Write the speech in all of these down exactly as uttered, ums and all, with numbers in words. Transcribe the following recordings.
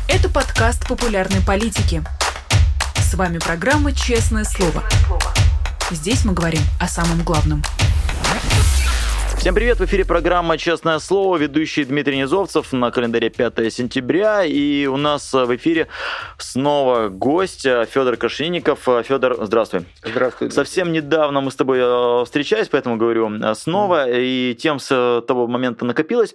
Это подкаст популярной политики. С вами программа «Честное слово». Здесь мы говорим о самом главном. Всем привет, в эфире программа «Честное слово», ведущий Дмитрий Низовцев, на календаре пятое сентября, и у нас в эфире снова гость Федор Крашенинников. Федор, здравствуй. Здравствуй. Совсем недавно мы с тобой встречались, поэтому говорю снова, и тем с того момента накопилось.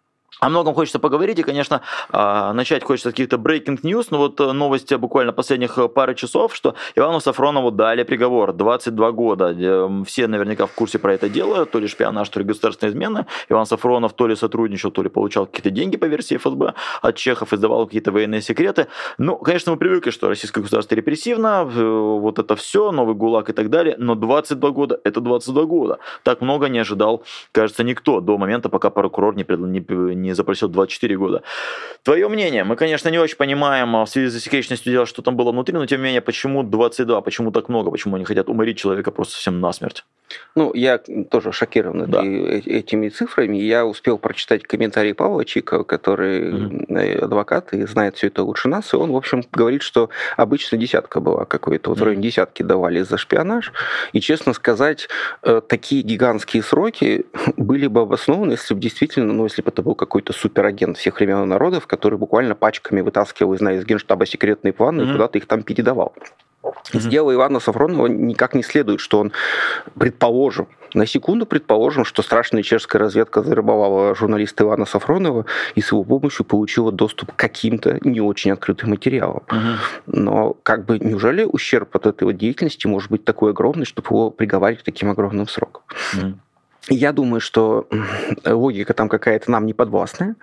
О многом хочется поговорить, и, конечно, начать хочется с каких-то breaking news, но вот новость буквально последних пары часов, что Ивану Сафронову дали приговор двадцать два года. Все наверняка в курсе про это дело, то ли шпионаж, то ли государственная измена. Иван Сафронов то ли сотрудничал, то ли получал какие-то деньги по версии эф эс бэ от чехов, издавал какие-то военные секреты. Ну, конечно, мы привыкли, что российское государство репрессивно, вот это все, новый ГУЛАГ и так далее, но двадцать два года – это двадцать два года. Так много не ожидал, кажется, никто до момента, пока прокурор не, не не запросил двадцать четыре года. Твое мнение? Мы, конечно, не очень понимаем в связи с засекреченностью дела, что там было внутри, но тем не менее, почему двадцать два? Почему так много? Почему они хотят уморить человека просто совсем насмерть? Ну, я тоже шокирован да. этими цифрами. Я успел прочитать комментарий Павла Чикова, который mm-hmm. адвокат и знает все это лучше нас, и он, в общем, говорит, что обычно десятка была какой-то, вот в районе десятки давали за шпионаж, и, честно сказать, такие гигантские сроки были бы обоснованы, если бы действительно, ну, если бы это был какой-то суперагент всех времен и народов, который буквально пачками вытаскивал из, из Генштаба секретные планы mm-hmm. и куда-то их там передавал. Из mm-hmm. дела Ивана Сафронова никак не следует, что он, предположим, на секунду предположим, что страшная чешская разведка завербовала журналиста Ивана Сафронова и с его помощью получила доступ к каким-то не очень открытым материалам. Mm-hmm. Но как бы неужели ущерб от этой вот деятельности может быть такой огромный, чтобы его приговаривать к таким огромным срокам? Mm-hmm. Я думаю, что логика там какая-то нам не подвластная.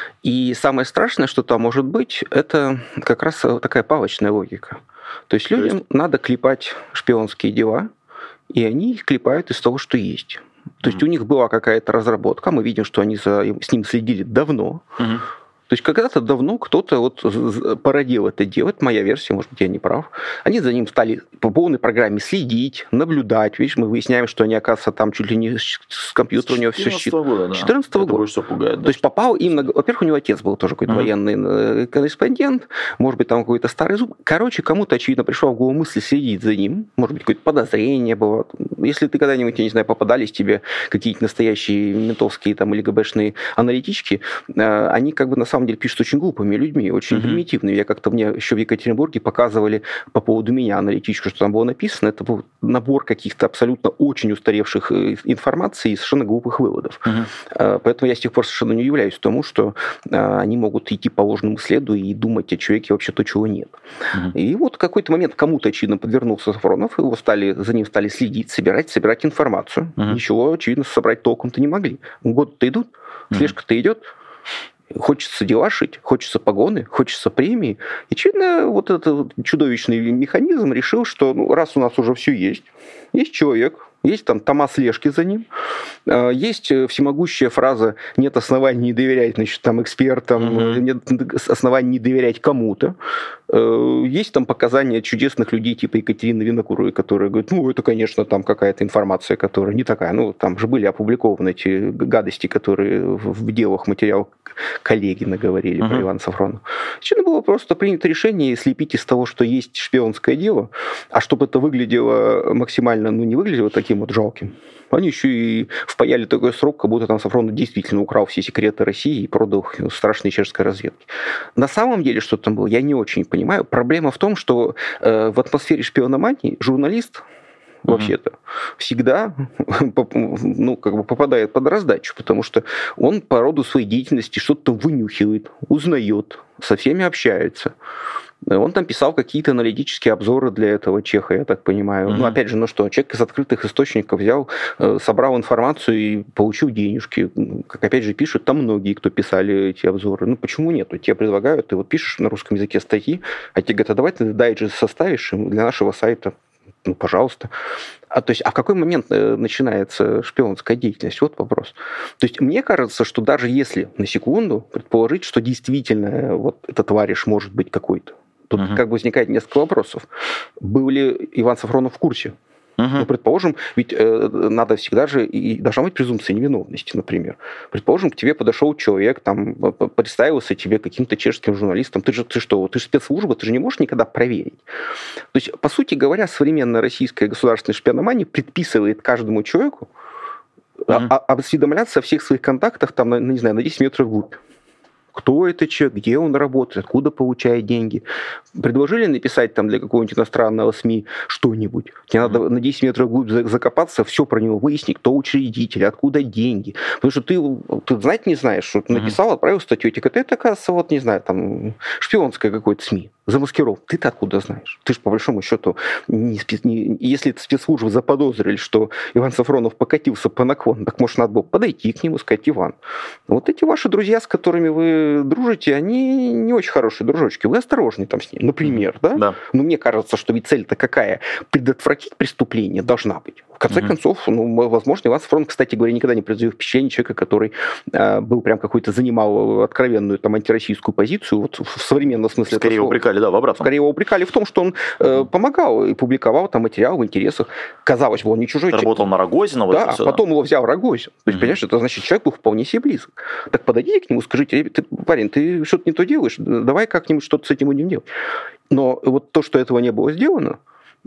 И самое страшное, что там может быть, это как раз такая палочная логика. То есть людям То есть... надо клепать шпионские дела, и они их клепают из того, что есть. То есть mm-hmm. у них была какая-то разработка, мы видим, что они за, с ним следили давно. Mm-hmm. То есть когда-то давно кто-то вот породил это делать, моя версия, может быть, я не прав. Они за ним стали по полной программе следить, наблюдать. Видишь, мы выясняем, что они, оказывается, там чуть ли не с компьютера у него все считают. Года, да. четырнадцатого года. Больше всего пугает, да. То есть попал им на... Во-первых, у него отец был тоже какой-то uh-huh. военный корреспондент, может быть, там какой-то старый зуб. Короче, кому-то, очевидно, пришла в голову мысль следить за ним. Может быть, какое-то подозрение было. Если ты когда-нибудь, я не знаю, попадались тебе какие-то настоящие ментовские там или ГБшные аналитички, они как бы на самом деле пишут очень глупыми людьми, очень uh-huh. примитивными. Я как-то мне еще в Екатеринбурге показывали по поводу меня аналитичку, что там было написано. Это был набор каких-то абсолютно очень устаревших информаций и совершенно глупых выводов. Uh-huh. Поэтому я с тех пор совершенно не удивляюсь тому, что они могут идти по ложному следу и думать о человеке вообще то, чего нет. Uh-huh. И вот в какой-то момент кому-то, очевидно, подвернулся Сафронов, его стали, за ним стали следить, собирать, собирать информацию. Uh-huh. Ничего, очевидно, собрать толком-то не могли. Годы-то идут, слежка-то uh-huh. идет. Хочется дела шить, хочется погоны, хочется премии. И, очевидно, вот этот чудовищный механизм решил, что ну, раз у нас уже все есть, есть человек, есть там тома слежки за ним, есть всемогущая фраза «нет оснований не доверять, значит, там, экспертам, mm-hmm. нет оснований не доверять кому-то». Есть там показания чудесных людей типа Екатерины Винокуровой, которые говорят, ну, это, конечно, там какая-то информация, которая не такая. Ну, там же были опубликованы эти гадости, которые в делах материал коллеги наговорили mm-hmm. про Ивана Сафронова. Очевидно, было просто принято решение слепить из того, что есть шпионское дело, а чтобы это выглядело максимально, ну, не выглядело таким вот жалким. Они еще и впаяли такой срок, как будто там Сафронов действительно украл все секреты России и продал их страшной чешской разведке. На самом деле, что там было, я не очень понимаю. Проблема в том, что э, в атмосфере шпиономании журналист mm-hmm. вообще-то всегда ну, как бы попадает под раздачу, потому что он по роду своей деятельности что-то вынюхивает, узнает, со всеми общается. Он там писал какие-то аналитические обзоры для этого чеха, я так понимаю. Mm-hmm. Ну, опять же, ну что, человек из открытых источников взял, собрал информацию и получил денежки. Как опять же пишут, там многие, кто писали эти обзоры. Ну, почему нет? Тебе предлагают, ты вот пишешь на русском языке статьи, а тебе говорят, а давай ты дайджест составишь для нашего сайта. Ну, пожалуйста. А, то есть, а в какой момент начинается шпионская деятельность? Вот вопрос. То есть, мне кажется, что даже если на секунду предположить, что действительно вот этот товарищ может быть какой-то, тут uh-huh. как бы возникает несколько вопросов. Был ли Иван Сафронов в курсе Uh-huh. Ну, предположим, ведь э, надо всегда же, и должна быть презумпция невиновности, например. Предположим, к тебе подошел человек, там, представился тебе каким-то чешским журналистом. Ты же ты что, ты же спецслужба, ты же не можешь никогда проверить. То есть, по сути говоря, современная российская государственная шпиономания предписывает каждому человеку uh-huh. осведомляться о всех своих контактах, там, на, не знаю, на десять метров вглубь. Кто это человек, где он работает, откуда получает деньги. Предложили написать там для какого-нибудь иностранного СМИ что-нибудь. Тебе надо на десять метров вглубь закопаться, все про него выяснить, кто учредитель, откуда деньги. Потому что ты, ты знать не знаешь, что ты написал, отправил статью, тебе это, оказывается, вот, не знаю, там, шпионское какое-то СМИ. Замаскировал. Ты-то откуда знаешь? Ты же, по большому счету, не спец... не... если это спецслужбы заподозрили, что Иван Сафронов покатился по наклону, так, может, надо было подойти к нему, сказать: Иван, вот эти ваши друзья, с которыми вы дружите, они не очень хорошие дружочки. Вы осторожны там с ними, например, да? Да. Но мне кажется, что ведь цель-то какая? Предотвратить преступление должна быть. В конце mm-hmm. концов, ну, возможно, Иван Сафронов, кстати говоря, никогда не произвел впечатление человека, который э, был прям какой-то, занимал откровенную там антироссийскую позицию, вот в современном смысле. Скорее его упрекали, да, в обратном. Скорее его упрекали в том, что он э, помогал и публиковал там материал в интересах. Казалось бы, он не чужой человек. Работал на Рогозина. Вот да, все, потом да. его взял Рогозин. То есть, mm-hmm. понимаешь, это значит, человек был вполне себе близок. Так подойдите к нему, скажите: ты, парень, ты что-то не то делаешь, давай как-нибудь что-то с этим будем делать. Но вот то, что этого не было сделано,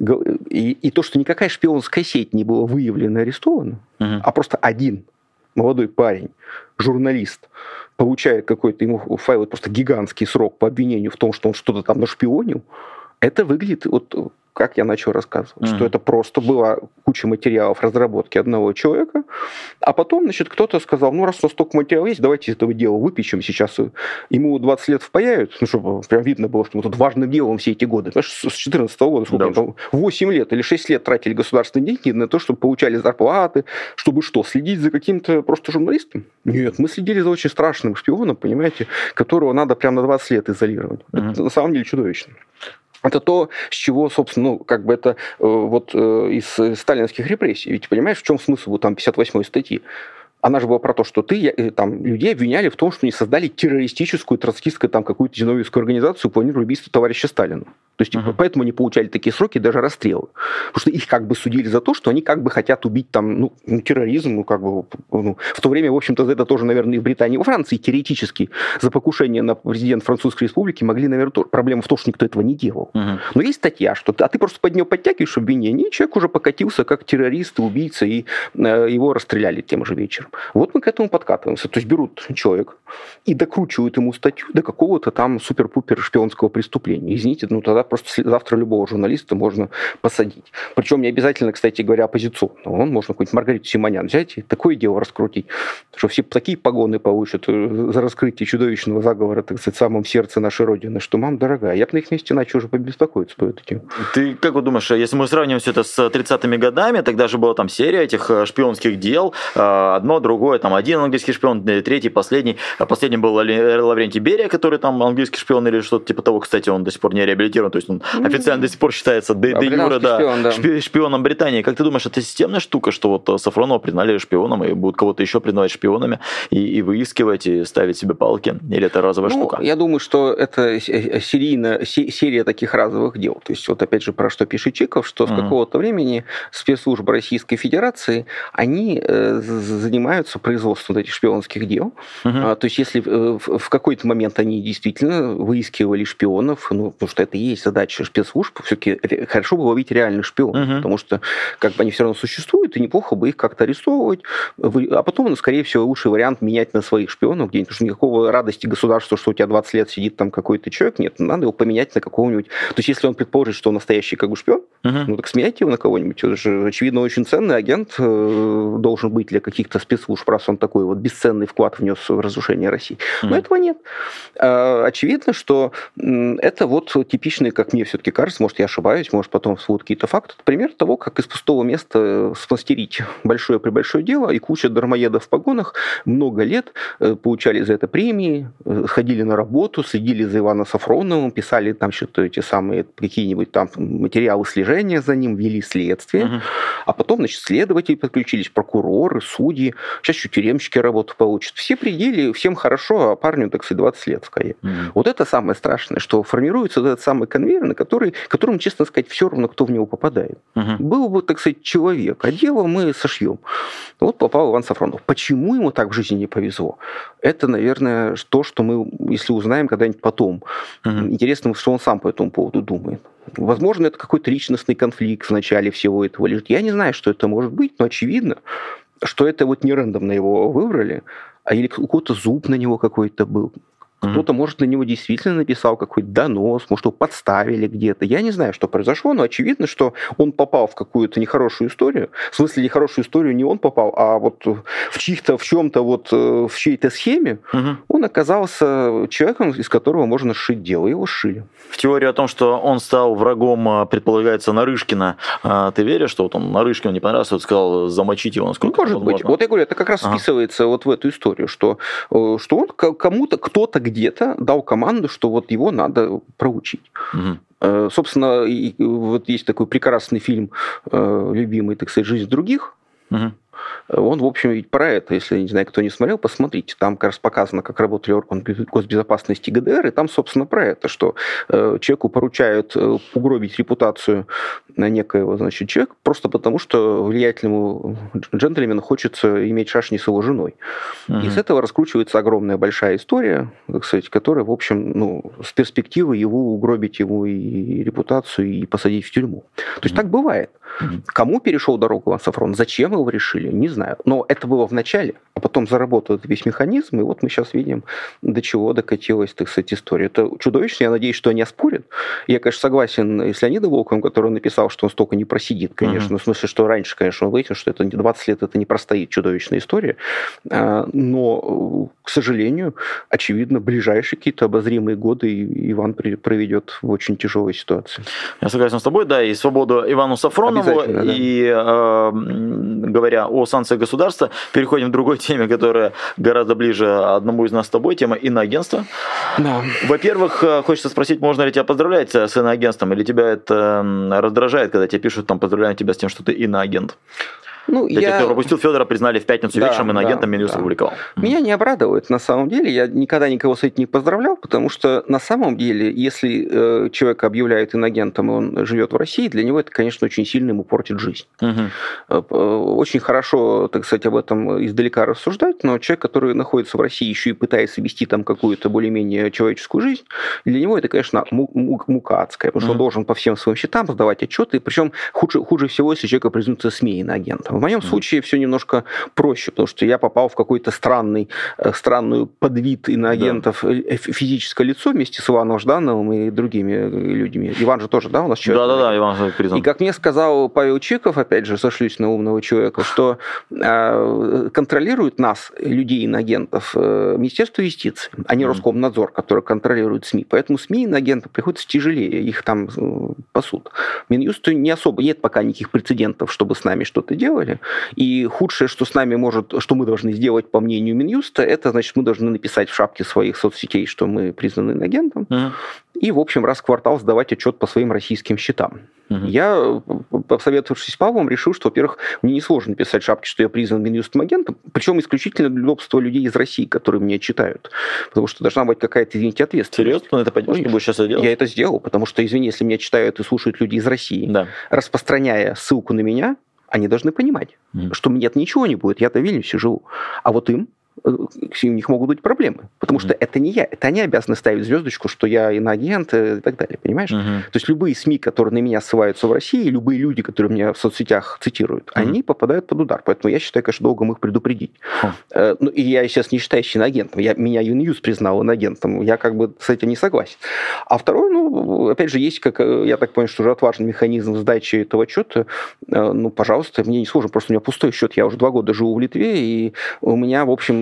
и, и то, что никакая шпионская сеть не была выявлена и арестована, uh-huh. а просто один молодой парень, журналист, получает какой-то, ему файл, просто гигантский срок по обвинению в том, что он что-то там нашпионил, это выглядит, вот как я начал рассказывать, uh-huh. что это просто была куча материалов разработки одного человека, а потом, значит, кто-то сказал: ну, раз у нас столько материалов есть, давайте из этого дела выпечем, сейчас ему двадцать лет впаяют, ну, чтобы прям видно было, что мы тут важным делом все эти годы. Понимаешь, с две тысячи четырнадцатого года, сколько да. там, восемь лет или шесть лет тратили государственные деньги на то, чтобы получали зарплаты, чтобы что, следить за каким-то просто журналистом? Нет, мы следили за очень страшным шпионом, понимаете, которого надо прям на двадцать лет изолировать. Uh-huh. Это на самом деле чудовищно. Это то, с чего, собственно, ну, как бы это э, вот э, из э, сталинских репрессий. Ведь понимаешь, в чем смысл вот, там пятьдесят восьмой статьи? Она же была про то, что ты, там, людей обвиняли в том, что они создали террористическую, троцкистскую, там, какую-то зиновьевскую организацию, планируя убийство товарища Сталина. То есть, uh-huh. поэтому они получали такие сроки, даже расстрелы. Потому что их как бы судили за то, что они как бы хотят убить там, ну, терроризм, ну, как бы, ну, в то время, в общем-то, за это тоже, наверное, и в Британии, и во Франции теоретически за покушение на президента Французской Республики могли, наверное, тоже. Проблема в том, что никто этого не делал. Uh-huh. Но есть статья, что ты, а ты просто под нее подтягиваешь обвинение, и человек уже покатился как террорист, убийца, и э, его расстреляли тем же вечером. Вот мы к этому подкатываемся. То есть берут человека и докручивают ему статью до какого-то там супер-пупер шпионского преступления. Извините, ну тогда просто завтра любого журналиста можно посадить. Причем не обязательно, кстати говоря, оппозиционного. Он можно какую-нибудь Маргариту Симонян взять и такое дело раскрутить, что все такие погоны получат за раскрытие чудовищного заговора, так сказать, в самом сердце нашей Родины, что, мам, дорогая, я бы на их месте начал уже побеспокоиться по этой теме. Ты как вот думаешь, если мы сравним все это с тридцатыми годами, тогда же была там серия этих шпионских дел, одно, другое, там один английский шпион, третий, последний. Последним был Лаврентий Берия, который там английский шпион или что-то типа того. Кстати, он до сих пор не реабилитирован, то есть он mm-hmm. официально до сих пор считается де, де юре, да, шпион, да. шпионом Британии. Как ты думаешь, это системная штука, что вот Сафронова признали шпионом и будут кого-то еще признавать шпионами и, и выискивать, и ставить себе палки? Или это разовая ну, штука? Я думаю, что это серийно, серия таких разовых дел. То есть вот опять же про что пишет Чиков, что mm-hmm. с какого-то времени спецслужбы Российской Федерации, они э, занимаются производством этих шпионских дел. Uh-huh. А, то есть, если в, в какой-то момент они действительно выискивали шпионов, ну, потому что это и есть задача спецслужб, все-таки хорошо бы ловить реальных шпионов, uh-huh. потому что как бы они все равно существуют, и неплохо бы их как-то арестовывать, а потом, ну, скорее всего, лучший вариант менять на своих шпионов где-нибудь, потому что никакого радости государства, что у тебя двадцать лет сидит там какой-то человек, нет, надо его поменять на какого-нибудь. То есть, если он предположит, что он настоящий как бы шпион, uh-huh. ну, так сменяйте его на кого-нибудь. Это же, очевидно, очень ценный агент э, должен быть для каких-то спецслужб, раз он такой вот бесценный вклад внес в разрушение России. Mm-hmm. Но этого нет. Очевидно, что это вот типичный, как мне все-таки кажется, может, я ошибаюсь, может, потом всплывут какие-то факты, это пример того, как из пустого места смастерить большое-пребольшое дело, и куча дармоедов в погонах много лет получали за это премии, ходили на работу, следили за Иваном Сафроновым, писали там что-то эти самые какие-нибудь там материалы слежения за ним, вели следствие, mm-hmm. а потом, значит, следователи подключились, прокуроры, судьи, сейчас еще тюремщики работу получат. Все пределы, всем хорошо, а парню, так сказать, двадцать лет в КАЕ. Mm-hmm. Вот это самое страшное, что формируется этот самый конвейер, на который, которому, честно сказать, все равно, кто в него попадает. Mm-hmm. Был бы, так сказать, человек, а дело мы сошьем. Вот попал Иван Сафронов. Почему ему так в жизни не повезло? Это, наверное, то, что мы, если узнаем когда-нибудь потом. Mm-hmm. Интересно, что он сам по этому поводу думает. Возможно, это какой-то личностный конфликт в начале всего этого лежит. Я не знаю, что это может быть, но очевидно, что это вот не рандомно его выбрали, а или у кого-то зуб на него какой-то был. Кто-то, может, на него действительно написал какой-то донос, может, его подставили где-то. Я не знаю, что произошло, но очевидно, что он попал в какую-то нехорошую историю. В смысле, нехорошую историю не он попал, а вот в чьих-то, в чем-то, вот в чьей-то схеме угу. он оказался человеком, из которого можно сшить дело. Его сшили. В теорию о том, что он стал врагом, предполагается, Нарышкина, ты веришь, что вот он Нарышкину не понравился, вот сказал замочить его? Насколько может быть. Можно? Вот я говорю, это как раз ага. вписывается вот в эту историю, что, что он кому-то, кто-то где-то дал команду, что вот его надо проучить. Угу. Собственно, вот есть такой прекрасный фильм, любимый, так сказать, «Жизнь других». Угу. Он, в общем, ведь про это, если, не знаю, кто не смотрел, посмотрите. Там как раз показано, как работали органы госбезопасности ГДР, и там, собственно, про это, что э, человеку поручают э, угробить репутацию некоего, значит, человека, просто потому, что влиятельному джентльмену хочется иметь шашни с его женой. Угу. И с этого раскручивается огромная большая история, так сказать, которая, в общем, ну, с перспективы его угробить его и репутацию, и посадить в тюрьму. То есть угу. так бывает. Угу. Кому перешел дорогу Иван Сафронов? Зачем его решили? Не знаю. Но это было в начале, а потом заработал этот весь механизм, и вот мы сейчас видим, до чего докатилась, так сказать, история. Это чудовищно, я надеюсь, что они оспорят. Я, конечно, согласен с Леонидом Волковым, который написал, что он столько не просидит, конечно. Uh-huh. В смысле, что раньше, конечно, он выяснил, что это двадцать лет, это не простоит чудовищная история. Но, к сожалению, очевидно, ближайшие какие-то обозримые годы Иван проведет в очень тяжелой ситуации. Я согласен с тобой, да, и свободу Ивану Сафронову, да. И э, говоря о санкциях государства, переходим к другой теме, которая гораздо ближе одному из нас с тобой, тема иноагентства. Да. Во-первых, хочется спросить, можно ли тебя поздравлять с иноагентством, или тебя это раздражает, когда тебе пишут, там, поздравляем тебя с тем, что ты иноагент? Ну, Для я... тех, кто пропустил, Федора признали в пятницу да, вечером иноагентом, да, Минюст да. опубликовал. Меня не обрадует, на самом деле. Я никогда никого с этим не поздравлял, потому что на самом деле, если э, человека объявляют иноагентом, и он живет в России, для него это, конечно, очень сильно ему портит жизнь. Угу. Очень хорошо, так сказать, об этом издалека рассуждать, но человек, который находится в России, еще и пытается вести там какую-то более-менее человеческую жизнь, для него это, конечно, мука адская, потому что угу. он должен по всем своим счетам сдавать отчеты, причем хуже, хуже всего, если человека признаются СМИ иноагентом. В моем mm-hmm. случае все немножко проще, потому что я попал в какой-то странный, странную подвид иноагентов, yeah. физическое лицо вместе с Иваном Ждановым и другими людьми. Иван же тоже, да, у нас человек? Да-да-да, Иван признан. И как мне сказал Павел Чиков, опять же, сошлюсь на умного человека, что э, контролирует нас, людей иноагентов, э, Министерство юстиции, а не mm-hmm. Роскомнадзор, который контролирует СМИ. Поэтому СМИ иноагентов приходится тяжелее, их там э, пасут. Минюсту не особо, нет пока никаких прецедентов, чтобы с нами что-то делали. И худшее, что с нами может, что мы должны сделать, по мнению Минюста, это, значит, мы должны написать в шапке своих соцсетей, что мы признаны иноагентом, uh-huh. и, в общем, раз в квартал сдавать отчет по своим российским счетам. Uh-huh. Я, посоветовавшись с Павлом, решил, что, во-первых, мне несложно написать в шапке, что я признан Минюстом агентом, причем исключительно для удобства людей из России, которые меня читают. Потому что должна быть какая-то, извините, ответственность. Серьезно? Ты это пойдешь? Ты будешь сейчас это делать? Я это сделал, потому что, извини, если меня читают и слушают люди из России, да. распространяя ссылку на меня, они должны понимать, mm. что мне ничего не будет, я-то в Вильнюсе живу. А вот им, у них могут быть проблемы, потому mm. что это не я, это они обязаны ставить звездочку, что я иноагент и так далее, понимаешь? Mm-hmm. То есть любые СМИ, которые на меня ссылаются в России, любые люди, которые меня в соцсетях цитируют, mm-hmm. они попадают под удар. Поэтому я считаю, конечно, долгом их предупредить. Mm. Ну, и я сейчас не считаю себя иноагентом. Я, меня Юньюз признал иноагентом. Я как бы с этим не согласен. А второй, ну, опять же, есть, как я так понял, что уже отважный механизм сдачи этого отчета. Ну, пожалуйста, мне не сложно, просто у меня пустой счет. Я уже два года живу в Литве, и у меня, в общем,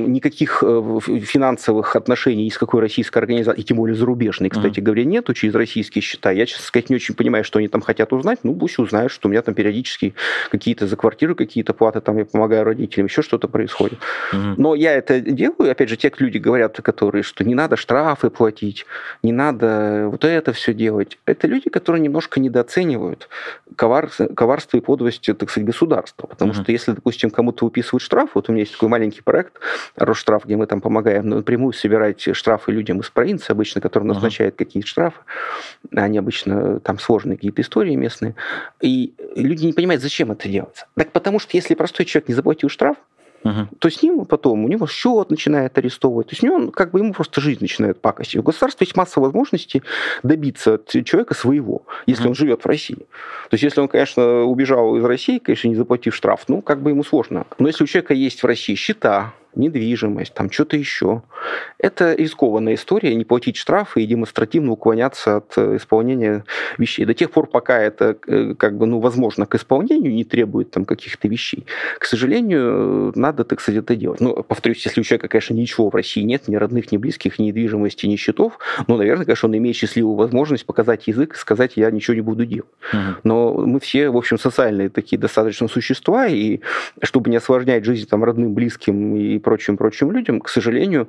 там никаких финансовых отношений ни с какой российской организацией, и тем более зарубежной, кстати mm-hmm. говоря, нету через российские счета. Я, честно сказать, не очень понимаю, что они там хотят узнать. Ну, пусть узнают, что у меня там периодически какие-то за квартиру какие-то платы, там я помогаю родителям, еще что-то происходит. Mm-hmm. Но я это делаю, опять же, те люди говорят, которые, что не надо штрафы платить, не надо вот это все делать. Это люди, которые немножко недооценивают коварство, коварство и подлость, так сказать, государства. Потому mm-hmm. что если, допустим, кому-то выписывают штраф, вот у меня есть такой маленький проект Росштраф, где мы там помогаем напрямую собирать штрафы людям из провинции обычно, которые назначают uh-huh. какие-то штрафы. Они обычно там сложные какие-то истории местные. И люди не понимают, зачем это делается. Так потому что если простой человек не заплатил штраф, Uh-huh. то с ним потом, у него счет начинает арестовывать, то есть у него, как бы, ему просто жизнь начинает пакостить. У государства есть масса возможностей добиться от человека своего, если uh-huh. он живет в России. То есть если он, конечно, убежал из России, конечно, не заплатив штраф, ну, как бы ему сложно. Но если у человека есть в России счета, недвижимость, там что-то еще. Это рискованная история, не платить штрафы и демонстративно уклоняться от исполнения вещей. До тех пор, пока это как бы, ну, возможно к исполнению, не требует там каких-то вещей. К сожалению, надо, так сказать, это делать. Ну, повторюсь, если у человека, конечно, ничего в России нет, ни родных, ни близких, ни недвижимости, ни счетов, ну, наверное, конечно, он имеет счастливую возможность показать язык и сказать, я ничего не буду делать. Uh-huh. Но мы все, в общем, социальные такие достаточно существа, и чтобы не осложнять жизнь там родным, близким и прочим-прочим людям, к сожалению,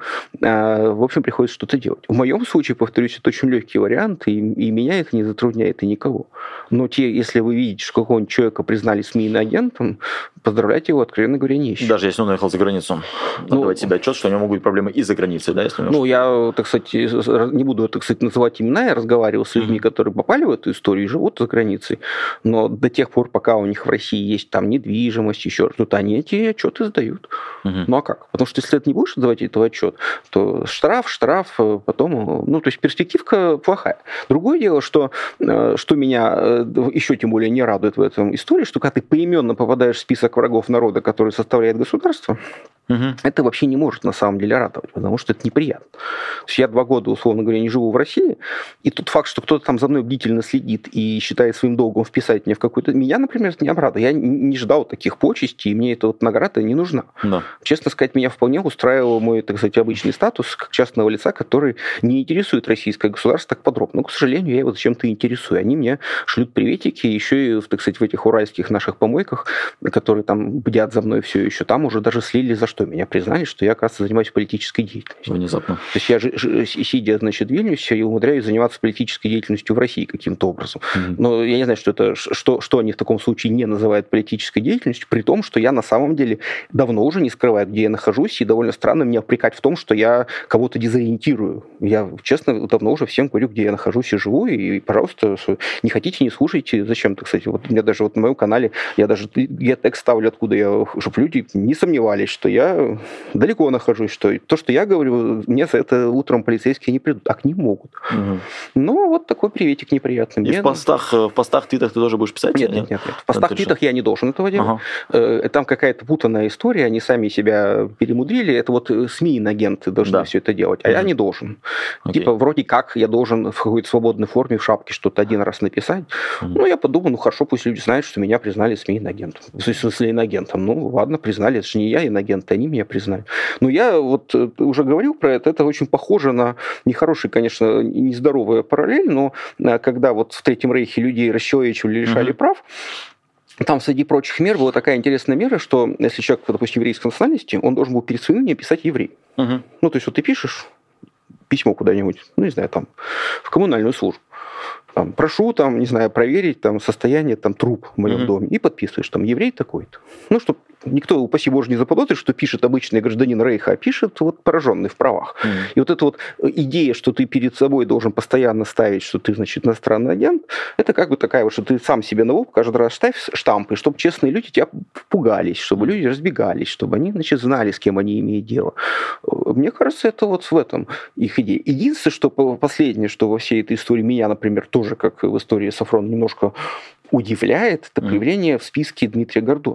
в общем, приходится что-то делать. В моем случае, повторюсь, это очень легкий вариант, и, и меня это не затрудняет, и никого. Но те, если вы видите, что какого-нибудь человека признали СМИ иноагентом, поздравляйте его, откровенно говоря, не ищу. Даже если он уехал за границу. Надо ну, давать себе отчет, что у него могут быть проблемы и за границей, да? Если ну, я, так сказать, не буду, так сказать, называть имена, я разговаривал с людьми, mm-hmm. которые попали в эту историю и живут за границей, но до тех пор, пока у них в России есть там недвижимость, еще что-то, они эти отчеты сдают. Mm-hmm. Ну, а как? Потому что если ты не будешь давать этого отчет, то штраф, штраф, потом... Ну, то есть перспективка плохая. Другое дело, что, что меня еще тем более не радует в этом истории, что когда ты поименно попадаешь в список врагов народа, который составляет государство, угу. это вообще не может на самом деле радовать, потому что это неприятно. То есть я два года, условно говоря, не живу в России, и тот факт, что кто-то там за мной бдительно следит и считает своим долгом вписать меня в какой-то... Меня, например, это не обрадует. Я не ждал таких почестей, и мне эта вот награда не нужна. Да. Честно сказать, меня вполне устраивал мой, так сказать, обычный статус как частного лица, который не интересует российское государство так подробно. Но, к сожалению, я его зачем-то интересую. Они мне шлют приветики, еще и, так сказать, в этих уральских наших помойках, которые там бдят за мной все еще, там уже даже слили, за что меня признали, что я, оказывается, занимаюсь политической деятельностью. Внезапно. То есть я, же, сидя, значит, в Вильнюсе, и умудряюсь заниматься политической деятельностью в России каким-то образом. Mm-hmm. Но я не знаю, что это, что, что они в таком случае не называют политической деятельностью, при том, что я на самом деле давно уже не скрываю, где я нахожусь, и довольно странно меня упрекать в том, что я кого-то дезориентирую. Я, честно, давно уже всем говорю, где я нахожусь и живу, и, пожалуйста, не хотите, не слушайте. Зачем-то, кстати, вот у меня даже вот на моем канале, я даже я текст ставлю, откуда я, чтобы люди не сомневались, что я далеко нахожусь, что то, что я говорю, мне за это утром полицейские не придут, так не могут. Угу. Ну, вот такой приветик неприятный. И мне, в постах, в постах, твитах ты тоже будешь писать? Нет, нет, нет, нет. В постах, твитах я не должен этого делать. Ага. Там какая-то путанная история, они сами себя перемудрили, это вот СМИ иноагенты должны да. все это делать, а mm-hmm. я не должен. Okay. Типа, вроде как я должен в какой-то свободной форме в шапке что-то один раз написать. Mm-hmm. Ну, я подумал, ну, хорошо, пусть люди знают, что меня признали СМИ иноагентом. В смысле, иноагентом. Ну, ладно, признали, это же не я иноагент, они меня признали. Но я вот уже говорил про это, это очень похоже на нехороший, конечно, нездоровая параллель, но когда вот в Третьем Рейхе людей расчеловечивали, лишали mm-hmm. прав, там, среди прочих мер, была такая интересная мера, что если человек, допустим, еврейской национальности, он должен был перед своим именем писать еврей. Угу. Ну, то есть вот ты пишешь письмо куда-нибудь, ну, не знаю, там, в коммунальную службу. Там, прошу, там, не знаю, проверить там, состояние там, труб в моем mm-hmm. доме. И подписываешь, там, еврей такой-то. Ну, чтобы никто, упаси боже, не заподозрит, что пишет обычный гражданин Рейха, а пишет вот пораженный в правах. Mm-hmm. И вот эта вот идея, что ты перед собой должен постоянно ставить, что ты, значит, иностранный агент, это как бы такая вот, что ты сам себе на лоб каждый раз ставь штампы, чтобы честные люди тебя пугались, чтобы mm-hmm. люди разбегались, чтобы они, значит, знали, с кем они имеют дело. Мне кажется, это вот в этом их идея. Единственное, что последнее, что во всей этой истории меня, например, тоже тоже, как в истории Сафрона, немножко удивляет, это появление mm. в списке Дмитрия Гордона.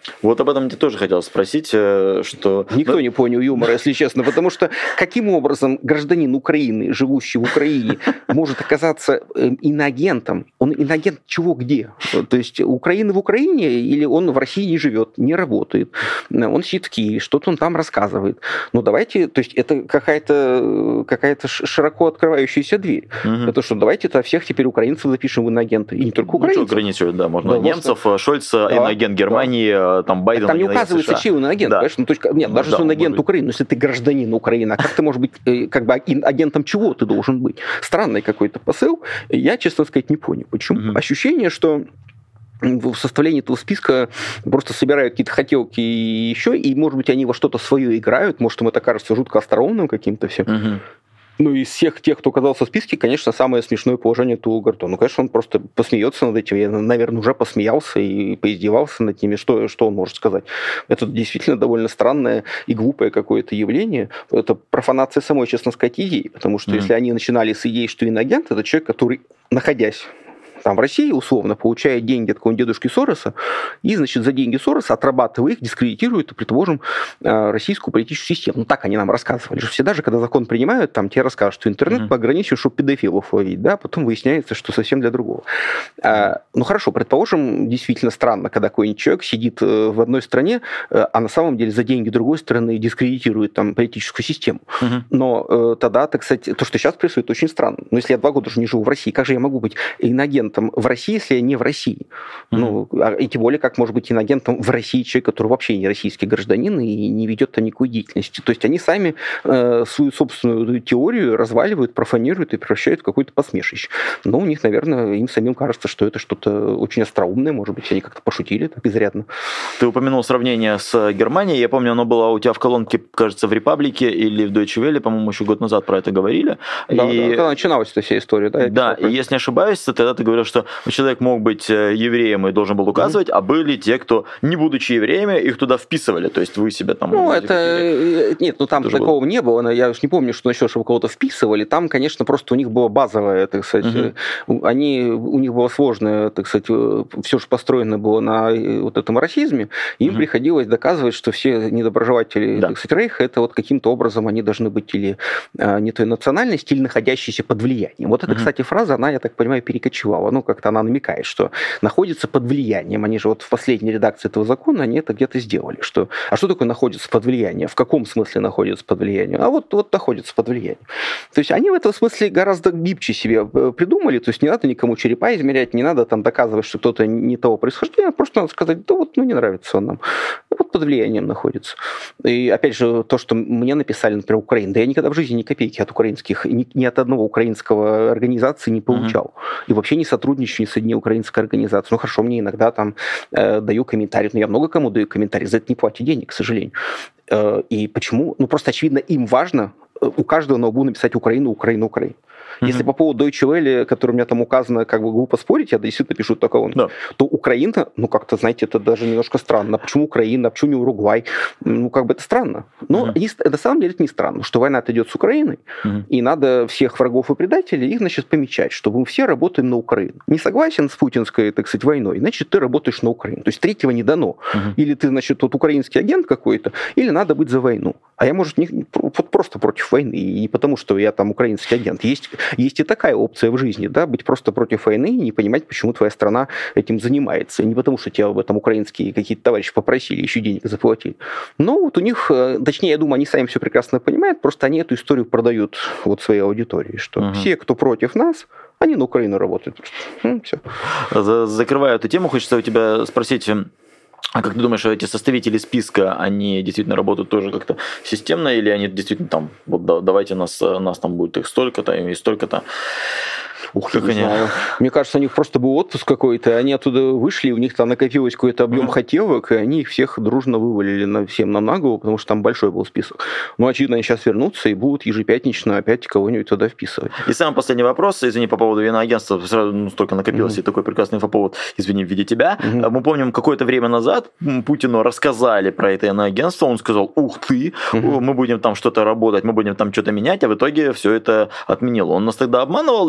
Вот об этом я тоже хотел спросить, что... Никто не понял юмора, если честно, потому что каким образом гражданин Украины, живущий в Украине, может оказаться иноагентом? Он иноагент чего, где? То есть Украина в Украине или он в России не живет, не работает? Он сидит в Киеве, что-то он там рассказывает. Ну давайте, то есть это какая-то, какая-то широко открывающаяся дверь. Угу. Это что, давайте-то всех теперь украинцев запишем в иноагенты. И не только украинцев. Ну что ограничивать, да, можно да, немцев, можно... Шольца, да, иноагент Германии, да. Там Байден. Там не указывается, чей иноагент, да. Понимаешь? Ну, то есть, нет, ну, даже да, если он агент Украины, но если ты гражданин Украины, а как ты можешь быть как бы агентом чего ты должен быть? Странный какой-то посыл. Я, честно сказать, не понял. Почему? Угу. Ощущение, что в составлении этого списка просто собирают какие-то хотелки и еще, и, может быть, они во что-то свое играют, может, им это кажется жутко остроумным каким-то всем. Угу. Ну, из всех тех, кто оказался в списке, конечно, самое смешное положение Тула Гартон. Ну, конечно, он просто посмеется над этим. Я, наверное, уже посмеялся и поиздевался над ними. Что, что он может сказать? Это действительно довольно странное и глупое какое-то явление. Это профанация самой, честно сказать, идеи. Потому что mm-hmm. если они начинали с идеи, что иноагент – это человек, который, находясь там в России, условно, получает деньги от какого-нибудь дедушки Сороса, и, значит, за деньги Сороса, отрабатывая их, дискредитирует, предположим, российскую политическую систему. Ну, так они нам рассказывали. Всегда же, когда закон принимают, там тебе расскажут, что интернет mm-hmm. ограничен, чтобы педофилов ловить, да, потом выясняется, что совсем для другого. А, ну, хорошо, предположим, действительно странно, когда какой-нибудь человек сидит в одной стране, а на самом деле за деньги другой страны дискредитирует там политическую систему. Mm-hmm. Но тогда, так сказать, то, что сейчас происходит, очень странно. Но если я два года уже не живу в России, как же я могу быть иноагентом в России, если я не в России? Mm-hmm. Ну, и тем более, как может быть иноагентом в России человек, который вообще не российский гражданин и не ведет там никакой деятельности. То есть они сами э, свою собственную теорию разваливают, профанируют и превращают в какое-то посмешище. Но у них, наверное, им самим кажется, что это что-то очень остроумное, может быть, они как-то пошутили так изрядно. Ты упомянул сравнение с Германией. Я помню, оно было у тебя в колонке, кажется, в «Репаблике» или в Deutsche Welle, по-моему, еще год назад про это говорили. Да, и... да, когда начиналась эта вся история. Да, да, и если не ошибаюсь, тогда ты говорил, что человек мог быть евреем и должен был указывать, mm-hmm. а были те, кто, не будучи евреями, их туда вписывали. То есть вы себя там... Ну, это... Нет, ну там такого было. Не было. Я уж не помню, что насчет, чтобы кого-то вписывали. Там, конечно, просто у них было базовое, так сказать. Mm-hmm. Они... У них было сложное, так сказать, все же построено было на вот этом расизме. Им mm-hmm. приходилось доказывать, что все недоброжелатели, да. так сказать, Рейха, это вот каким-то образом они должны быть или не той национальности, или находящиеся под влиянием. Вот эта, mm-hmm. кстати, фраза, она, я так понимаю, перекочевала. Ну, как-то она намекает, что находится под влиянием. Они же вот в последней редакции этого закона, они это где-то сделали. Что... А что такое находится под влиянием? В каком смысле находится под влиянием? А вот, вот находится под влиянием. То есть они в этом смысле гораздо гибче себе придумали. То есть не надо никому черепа измерять, не надо там доказывать, что кто-то не того происхождения. Просто надо сказать, да вот, ну, не нравится он нам. Вот под влиянием находится. И опять же, то, что мне написали, например, Украина. Да я никогда в жизни ни копейки от украинских, ни, ни от одного украинского организации не получал. Mm-hmm. И вообще не сотрудничаю ни с одной украинской организацией. Ну хорошо, мне иногда там э, даю комментарии, но я много кому даю комментарии, за это не платят денег, к сожалению. Э, и почему? Ну просто, очевидно, им важно у каждого на лбу написать Украину, Украину, Украину. Mm-hmm. Если по поводу Deutsche Welle, который у меня там указано, как бы глупо спорить, я действительно пишу только он, да. то Украина, ну как-то, знаете, это даже немножко странно. Почему Украина, почему не Уругвай? Ну как бы это странно. Но mm-hmm. они, на самом деле это не странно, что война-то идет с Украиной, mm-hmm. и надо всех врагов и предателей, их, значит, помечать, чтобы мы все работаем на Украину. Не согласен с путинской, так сказать, войной, значит, ты работаешь на Украину. То есть третьего не дано. Mm-hmm. Или ты, значит, вот украинский агент какой-то, или надо быть за войну. А я, может, не, просто против войны, и не потому, что я там украинский агент. Есть, есть и такая опция в жизни, да, быть просто против войны и не понимать, почему твоя страна этим занимается. И не потому, что тебя об этом украинские какие-то товарищи попросили, еще денег заплатили. Но вот у них, точнее, я думаю, они сами все прекрасно понимают, просто они эту историю продают вот своей аудитории, что угу. все, кто против нас, они на Украину работают просто. Ну, все. Закрывая эту тему, хочется у тебя спросить... А как ты думаешь, эти составители списка, они действительно работают тоже как-то системно, или они действительно там, вот давайте нас, нас там будет их столько-то и столько-то? Ух, как не они... знаю. Мне кажется, у них просто был отпуск какой-то, они оттуда вышли, у них там накопилось какой-то объем mm-hmm. хотелок, и они их всех дружно вывалили на, всем на голову, потому что там большой был список. Ну, очевидно, они сейчас вернутся и будут ежепятнично опять кого-нибудь туда вписывать. И самый последний вопрос, извини, по поводу иноагентства, сразу ну, столько накопилось, mm-hmm. и такой прекрасный инфоповод, извини, в виде тебя. Mm-hmm. Мы помним, какое-то время назад Путину рассказали про это иноагентство, он сказал, ух ты, mm-hmm. мы будем там что-то работать, мы будем там что-то менять, а в итоге все это отменил. Он нас тогда обманывал или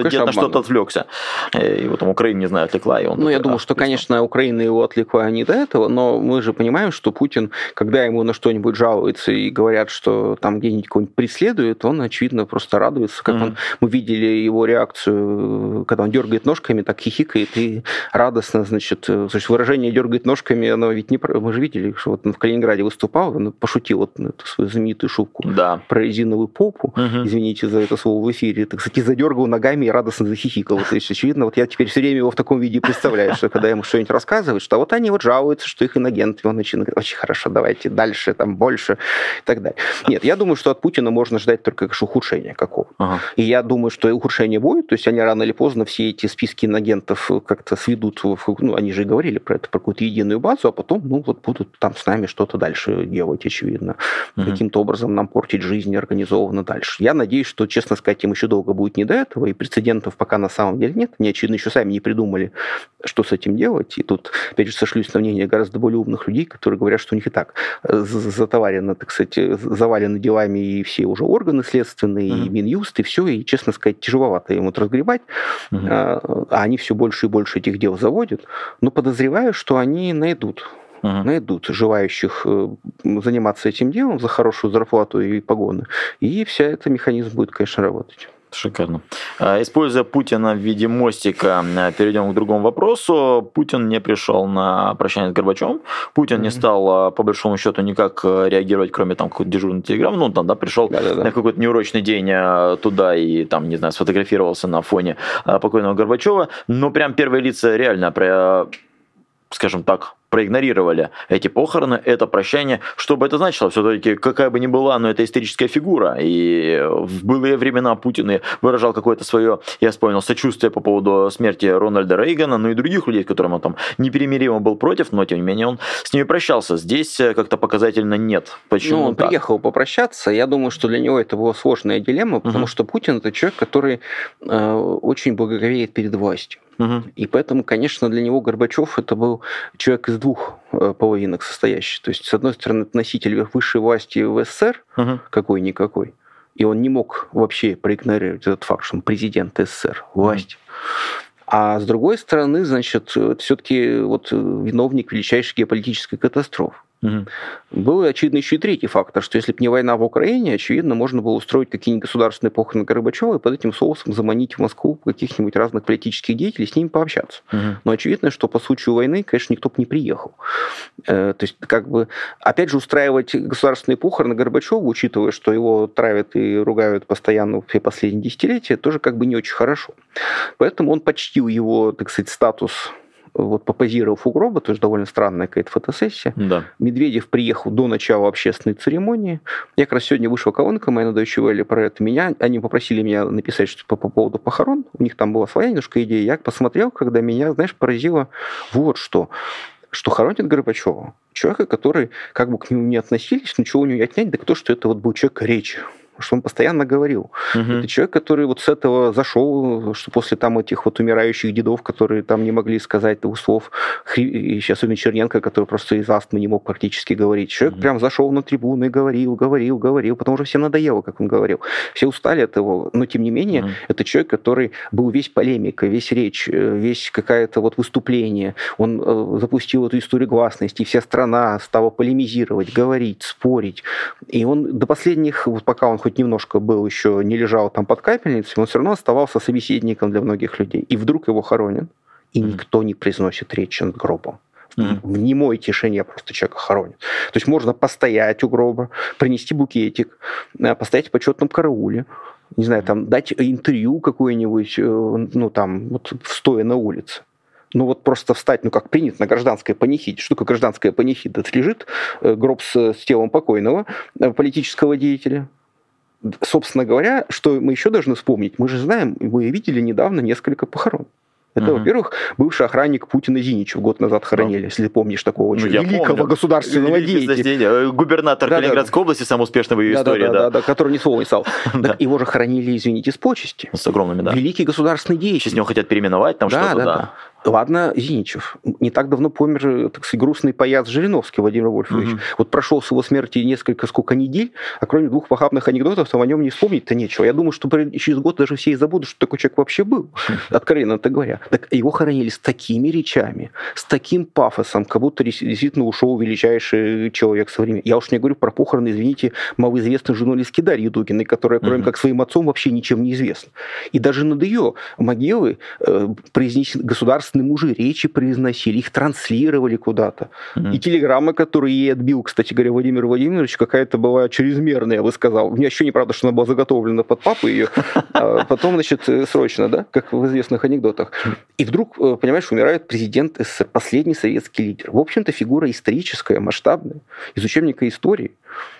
конечно, дед на обманут. что-то отвлекся. И вот там Украина, не знаю, отвлекла, и он... Ну, такой, я думаю, а, что, пристал. конечно, Украина его отвлекла не до этого, но мы же понимаем, что Путин, когда ему на что-нибудь жалуется и говорят, что там где-нибудь кого-нибудь преследует, он, очевидно, просто радуется. Как mm-hmm. он, мы видели его реакцию, когда он дергает ножками, так хихикает и радостно, значит, значит выражение «дергает ножками», оно ведь не... Мы же видели, что вот он в Калининграде выступал, он пошутил вот эту свою знаменитую шутку да. про резиновую попу, mm-hmm. извините за это слово в эфире, так сказать, задергал ногами и радостно захихикал. То есть, очевидно, вот я теперь все время его в таком виде представляю, что когда ему что-нибудь рассказывают, что вот они вот жалуются, что их инагенты, он начинает говорить, очень хорошо, давайте дальше, там, больше и так далее. Нет, я думаю, что от Путина можно ждать только, конечно, ухудшения какого. Ага. И я думаю, что ухудшение будет, то есть они рано или поздно все эти списки инагентов как-то сведут, в, ну, они же и говорили про это, про какую-то единую базу, а потом, ну, вот будут там с нами что-то дальше делать, очевидно. Угу. Каким-то образом нам портить жизнь организованно дальше. Я надеюсь, что, честно сказать, им еще долго будет не до этого, и прецедентов пока на самом деле нет. Они, очевидно, еще сами не придумали, что с этим делать. И тут, опять же, сошлюсь на мнение гораздо более умных людей, которые говорят, что у них и так затоварено, так сказать, завалены делами и все уже органы следственные, mm-hmm. и Минюст, и все. И, честно сказать, тяжеловато им вот разгребать. Mm-hmm. А, а они все больше и больше этих дел заводят. Но подозреваю, что они найдут. Uh-huh. найдут желающих заниматься этим делом за хорошую зарплату и погоны. И вся этот механизм будет, конечно, работать. Шикарно. Используя Путина в виде мостика, перейдем к другому вопросу. Путин не пришел на прощание с Горбачевым. Путин mm-hmm. не стал, по большому счету, никак реагировать, кроме там какой-то дежурной телеграммы. Ну, он там, да, пришел Да-да-да. на какой-то неурочный день туда и там, не знаю, сфотографировался на фоне покойного Горбачева. Но прям первые лица реально, про, скажем так, проигнорировали эти похороны, это прощание. Что бы это значило? Все-таки, какая бы ни была, но это историческая фигура. И в былые времена Путин выражал какое-то свое, я вспомнил, сочувствие по поводу смерти Рональда Рейгана, ну и других людей, с которыми он там непримиримо был против, но тем не менее он с ними прощался. Здесь как-то показательно нет. Почему ну, он так? приехал попрощаться. Я думаю, что для него это была сложная дилемма, потому uh-huh. что Путин – это человек, который э, очень благоговеет перед властью. Uh-huh. И поэтому, конечно, для него Горбачев это был человек из двух половинок состоящий. То есть, с одной стороны, это носитель высшей власти в СССР, uh-huh. какой-никакой, и он не мог вообще проигнорировать этот факт, что он президент СССР, власть. Uh-huh. А с другой стороны, значит, это все-таки вот виновник величайшей геополитической катастрофы. Угу. Был, очевидно, еще и третий фактор, что если бы не война в Украине, очевидно, можно было устроить какие-нибудь государственные похороны Горбачева и под этим соусом заманить в Москву каких-нибудь разных политических деятелей, с ними пообщаться. Угу. Но очевидно, что по случаю войны, конечно, никто бы не приехал. Э, то есть, как бы, опять же, устраивать государственные похороны Горбачева, учитывая, что его травят и ругают постоянно все последние десятилетия, тоже как бы не очень хорошо. Поэтому он почтил его, так сказать, статус, вот попозировав у гроба, то есть довольно странная какая-то фотосессия. Да. Медведев приехал до начала общественной церемонии. Я как раз сегодня вышла колонка моя на Deutsche Welle про это. Меня, они попросили меня написать что-то по, по поводу похорон. У них там была своя немножко идея. Я посмотрел, когда меня, знаешь, поразило вот что. Что хоронят Горбачева. Человека, который как бы к нему не относились, ничего у него не отнять, да то, что это вот был человек речи. Что он постоянно говорил. Угу. Это человек, который вот с этого зашел, что после там этих вот умирающих дедов, которые там не могли сказать двух слов, и сейчас у Черненко, который просто из астмы не мог практически говорить. Человек угу. прям зашел на трибуну и говорил, говорил, говорил, потому что всем надоело, как он говорил. Все устали от его, но тем не менее, угу. это человек, который был весь полемика, весь речь, весь какое-то вот выступление. Он э, запустил эту историю гласности, и вся страна стала полемизировать, говорить, спорить. И он до последних, вот пока он хоть немножко был еще, не лежал там под капельницей, он все равно оставался собеседником для многих людей. И вдруг его хоронят, и mm-hmm. никто не произносит речь над гробом. Mm-hmm. В немой тишине просто человека хоронят. То есть можно постоять у гроба, принести букетик, постоять в почетном карауле, не знаю, там дать интервью какое-нибудь, ну там, вот стоя на улице. Ну вот просто встать, ну как принято, на гражданское панихиде. Что такое гражданское панихида? Это лежит гроб с, с телом покойного политического деятеля. Собственно говоря, что мы еще должны вспомнить, мы же знаем, мы видели недавно несколько похорон. Это, uh-huh. во-первых, бывший охранник Путина Зиничев год назад хоронили, uh-huh. если ты помнишь такого очень ну, великого помню. государственного деятеля. Губернатор да, Калининградской да. области, самый успешный в ее да, истории. Да, да, да, да, который ни слова не стал. Его же хоронили, извините, с почести. С огромными, да. Великий государственный деятель. Сейчас него хотят переименовать, там да, что-то, да. да. да. Ладно, Зиничев. Не так давно помер, так сказать, грустный паяц Жириновский Владимир Вольфович. Mm-hmm. Вот прошел с его смерти несколько, сколько недель, а кроме двух похабных анекдотов, там о нем не вспомнить-то нечего. Я думаю, что через год даже все и забудут, что такой человек вообще был, откровенно так говоря. Так его хоронили с такими речами, с таким пафосом, как будто действительно ушел величайший человек современный. Я уж не говорю про похороны, извините, малоизвестной журналистки Дарьи Дугиной, которая, кроме mm-hmm. как своим отцом, вообще ничем не известна. И даже над ее могилой э, произнесены государственные мужи речи произносили, их транслировали куда-то. Mm-hmm. И телеграмма, которую ей отбил, кстати говоря, Владимир Владимирович, какая-то была чрезмерная, я бы сказал. У меня еще неправда, что она была заготовлена под папу ее, а потом, значит, срочно, да, как в известных анекдотах. И вдруг, понимаешь, умирает президент СССР, последний советский лидер. В общем-то, фигура историческая, масштабная, из учебника истории.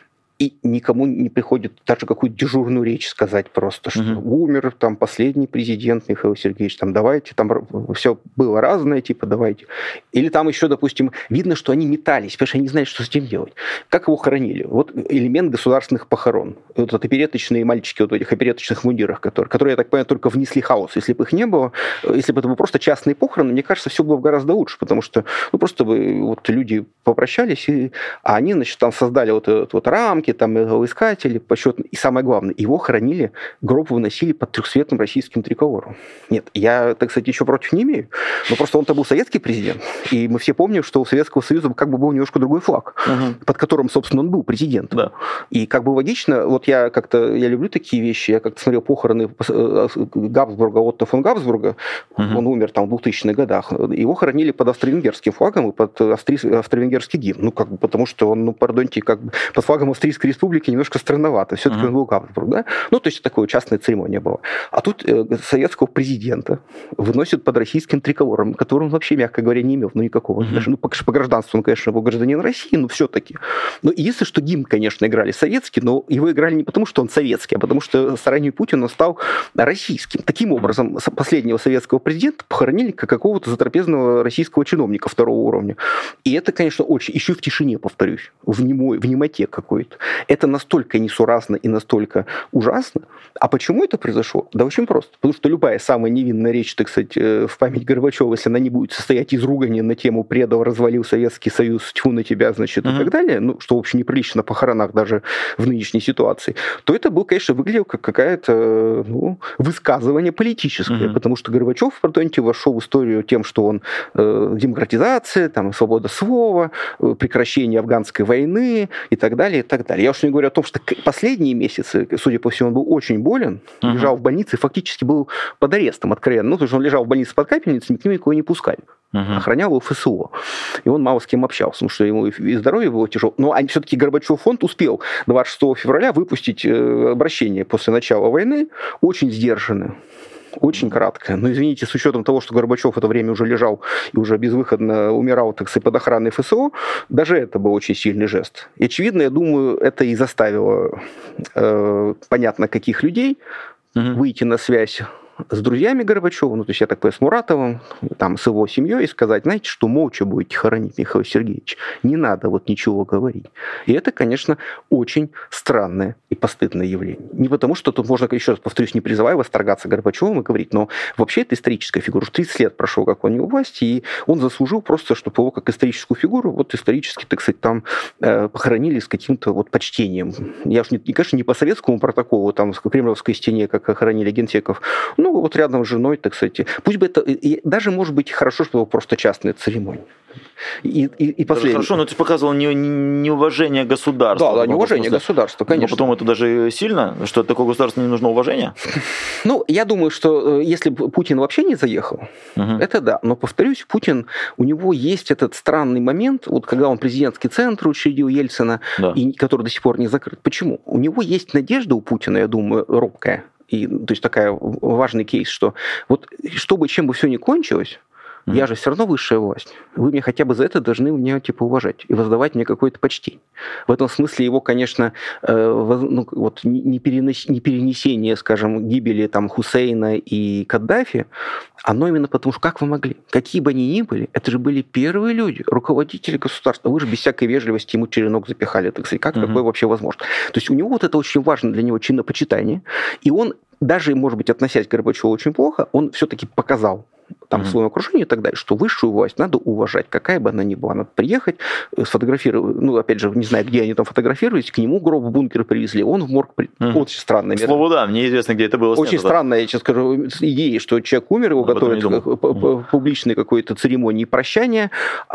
И никому не приходит даже какую-то дежурную речь сказать просто, что uh-huh. умер там последний президент Михаил Сергеевич, там давайте, там все было разное, типа давайте. Или там еще, допустим, видно, что они метались, потому что они не знали, что с этим делать. Как его хоронили? Вот элемент государственных похорон. Вот опереточные мальчики вот в этих опереточных мундирах, которые, которые, я так понимаю, только внесли хаос. Если бы их не было, если бы это были просто частные похороны, мне кажется, все было бы гораздо лучше, потому что ну, просто бы вот люди попрощались, и, а они, значит, там создали вот этот вот рамки, там искатели, почетные. И самое главное, его хоронили, гроб выносили под трехцветным российским триколором. Нет, я, так сказать, ничего против не имею, но просто он-то был советский президент, и мы все помним, что у Советского Союза как бы был немножко другой флаг, угу. под которым, собственно, он был президент. Да. И как бы логично, вот я как-то, я люблю такие вещи, я как-то смотрел похороны Габсбурга, Отто фон Габсбурга, угу. он умер там в двухтысячных годах, его хоронили под австро-венгерским флагом и под австри... австро-венгерский гимн, ну, как бы, потому что он, ну, пардоньте, как бы под флагом Австрийской республики немножко странновато. Все-таки uh-huh. он был Габсбург, да? Ну, то есть такая частная церемония была. А тут э, советского президента выносят под российским триколором, который он вообще, мягко говоря, не имел, ну, никакого. Uh-huh. Даже, ну, по, по гражданству он, конечно, был гражданин России, но все-таки. Но единственное, что гимн, конечно, играли советский, но его играли не потому, что он советский, а потому что сторонник Путина стал российским. Таким образом, последнего советского президента похоронили как какого-то затрапезного российского чиновника второго уровня. И это, конечно, очень... Еще в тишине, повторюсь, в, немо, в немоте какой-то. Это настолько несуразно и настолько ужасно. А почему это произошло? Да очень просто. Потому что любая самая невинная речь, так сказать, в память Горбачева, если она не будет состоять из ругани на тему «предал, развалил Советский Союз, тьфу на тебя», значит, uh-huh. и так далее, ну, что, в общем, неприлично на похоронах даже в нынешней ситуации, то это был, конечно, выглядело как какое-то ну, высказывание политическое, uh-huh. потому что Горбачев, пардоньте, вошел в историю тем, что он э, демократизация, там, свобода слова, э, прекращение афганской войны и так далее, и так далее. Я уж не говорю о том, что последние месяцы, судя по всему, он был очень болен, uh-huh. лежал в больнице и фактически был под арестом, откровенно. Ну, потому что он лежал в больнице под капельницей, к нему никого не пускали. Uh-huh. Охранял его ФСО. И он мало с кем общался, потому что ему и здоровье было тяжело. Но все-таки Горбачев фонд успел двадцать шестого февраля выпустить обращение после начала войны, очень сдержанное. Очень краткое. Но, извините, с учетом того, что Горбачев в это время уже лежал и уже безвыходно умирал, так сказать, под охраной ФСО, даже это был очень сильный жест. И, очевидно, я думаю, это и заставило, э, понятно, каких людей uh-huh. выйти на связь с друзьями Горбачева, ну, то есть, я так понимаю, с Муратовым, там, с его семьей, и сказать, знаете, что молча будете хоронить Михаила Сергеевича. Не надо вот ничего говорить. И это, конечно, очень странное и постыдное явление. Не потому, что тут можно, еще раз повторюсь, не призывая восторгаться Горбачевым и говорить, но вообще это историческая фигура. тридцать лет прошло, как он не у власти, и он заслужил просто, чтобы его как историческую фигуру, вот исторически, так сказать, там э, похоронили с каким-то вот почтением. Я уж, не, конечно, не по советскому протоколу, там, в Кремлевской стене, как охранили генсеков, ну, вот рядом с женой, так сказать. Пусть бы это... И даже, может быть, хорошо, что это просто частная церемония. И, и, и последнее. Хорошо, но ты показывал не, не, неуважение государства. Да, да, неуважение государства, конечно. Но потом это даже сильно, что от такого государства не нужно уважение? Ну, я думаю, что если бы Путин вообще не заехал, угу. это да. Но, повторюсь, Путин, у него есть этот странный момент, вот когда он президентский центр учредил Ельцина, да. и, который до сих пор не закрыт. Почему? У него есть надежда у Путина, я думаю, робкая. И, то есть такая важный кейс, что вот чтобы чем бы все ни кончилось, mm-hmm. я же все равно высшая власть. Вы меня хотя бы за это должны меня типа уважать и воздавать мне какое-то почтение. В этом смысле его, конечно, э, ну, вот, не, перенес, не перенесение, скажем, гибели там, Хусейна и Каддафи, оно именно потому, что как вы могли? Какие бы они ни были, это же были первые люди, руководители государства. Вы же без всякой вежливости ему черенок запихали. Так сказать, как mm-hmm. такое вообще возможно? То есть у него вот это очень важно для него чинопочитание. И он, даже, может быть, относясь к Горбачеву очень плохо, он все-таки показал там, mm-hmm. в своем окружении и так далее, что высшую власть надо уважать, какая бы она ни была. Надо приехать, сфотографировать, ну, опять же, не знаю, где они там фотографировались, к нему гроб в бункер привезли, он в морг... При... Mm-hmm. Очень странная мера. Слово да, мне известно, где это было. Очень снято, странная, я сейчас скажу, идея, что человек умер, его готовят к публичной какой-то церемонии прощания,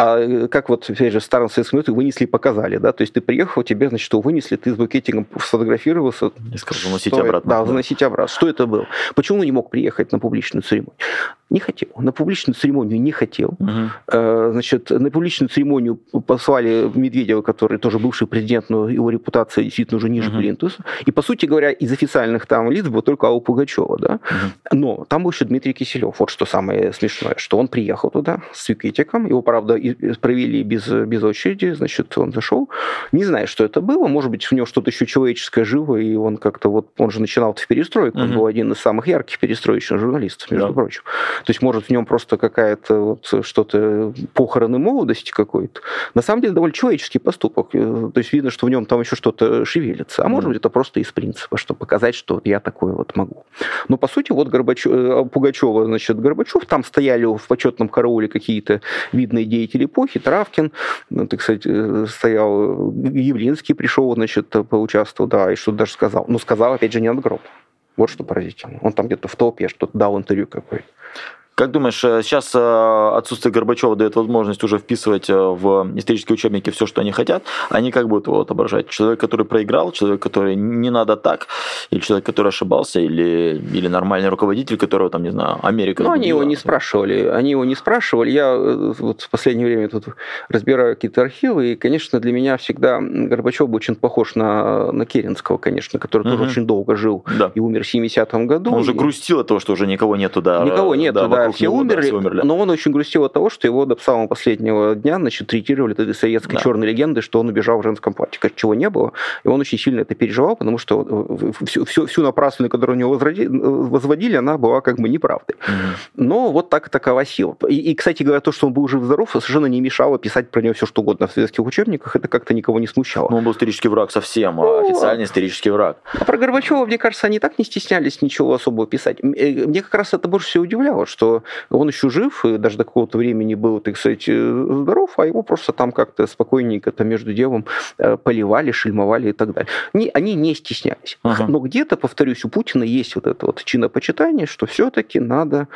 а как вот, опять же, в старом Советском Союзе вынесли и показали, да, то есть ты приехал, тебе, значит, что вынесли, ты с букетиком сфотографировался. И сказал, заносите обратно. Да, заносите обратно. Что это было? Почему он не мог приехать на публичную церемонию? Не хотел. На публичную церемонию не хотел. Угу. Значит, на публичную церемонию послали Медведева, который тоже бывший президент, но его репутация действительно уже ниже угу. плинтуса. И, по сути говоря, из официальных там лиц было только Алла Пугачева, да. Угу. Но там был еще Дмитрий Киселев. Вот что самое смешное, что он приехал туда с викетиком. Его, правда, провели без, без очереди. Значит, он зашел. Не знаю, что это было. Может быть, в нем что-то еще человеческое живо, и он как-то вот... Он же начинал в перестройку. Угу. Он был один из самых ярких перестроечных журналистов, между да. прочим. То есть, может, в нем просто какая-то вот что-то, похороны молодости какой-то. На самом деле, довольно человеческий поступок. То есть, видно, что в нем там еще что-то шевелится. А может быть, это просто из принципа, чтобы показать, что вот я такое вот могу. Но, по сути, вот Горбачев, Пугачева, значит, Горбачев, там стояли в почетном карауле какие-то видные деятели эпохи, Травкин, ну, так сказать, стоял, Явлинский пришел, значит, поучаствовал, да, и что-то даже сказал. Но сказал, опять же, не над гробом. Вот что поразительно. Он там где-то в толпе что-то дал интервью какое-то. Как думаешь, сейчас отсутствие Горбачева дает возможность уже вписывать в исторические учебники все, что они хотят? Они как будут его отображать? Человек, который проиграл, человек, который не надо так, или человек, который ошибался, или, или нормальный руководитель, которого, там, не знаю, Америка... Ну, они его не спрашивали. Они его не спрашивали. Я вот в последнее время тут разбираю какие-то архивы, и, конечно, для меня всегда Горбачев был очень похож на, на Керенского, конечно, который угу. тоже очень долго жил да. и умер в семидесятом году. Он и... же грустил от того, что уже никого нету, да. Никого нету, да. да. Все умерли, да, все умерли, но он очень грустил от того, что его до самого последнего дня, значит, третировали этой советской да. черной легендой, что он убежал в женском платье, чего не было. И он очень сильно это переживал, потому что всю, всю, всю напрасленную, которую у него возводили, она была как бы неправдой. Mm-hmm. Но вот так такова сила. И, и, кстати говоря, то, что он был жив-здоров, совершенно не мешало писать про него все, что угодно в советских учебниках. Это как-то никого не смущало. Но он был исторический враг совсем, ну, официальный исторический враг. А про Горбачева, мне кажется, они так не стеснялись ничего особого писать. Мне как раз это больше всего удивляло, что он еще жив, и даже до какого-то времени был, так сказать, здоров, а его просто там как-то спокойненько там между делом поливали, шельмовали и так далее. Они, они не стеснялись. Uh-huh. Но где-то, повторюсь, у Путина есть вот это вот чинопочитание, что все-таки надо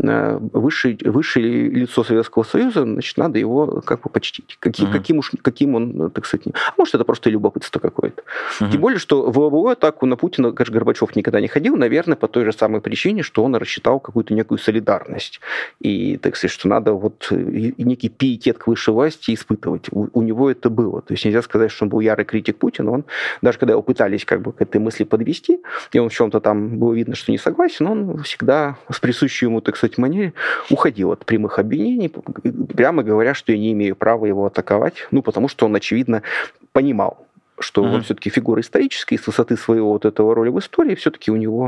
высшее, высшее лицо Советского Союза, значит, надо его как бы почтить. Каким, uh-huh. каким, уж, каким он, так сказать, не... А может, это просто любопытство какое-то. Uh-huh. Тем более, что в лобовую атаку на Путина, конечно, Горбачев никогда не ходил, наверное, по той же самой причине, что он рассчитал какую-то некую солидарность. И, так сказать, что надо вот некий пиетет к высшей власти испытывать. У, у него это было. То есть нельзя сказать, что он был ярый критик Путина. Он, даже когда его пытались как бы к этой мысли подвести, и он в чем-то там было видно, что не согласен, он всегда с присущей ему, так сказать, манере уходил от прямых обвинений, прямо говоря, что я не имею права его атаковать, ну, потому что он, очевидно, понимал, что mm-hmm. он все-таки фигура историческая, и с высоты своего вот этого роли в истории все-таки у него,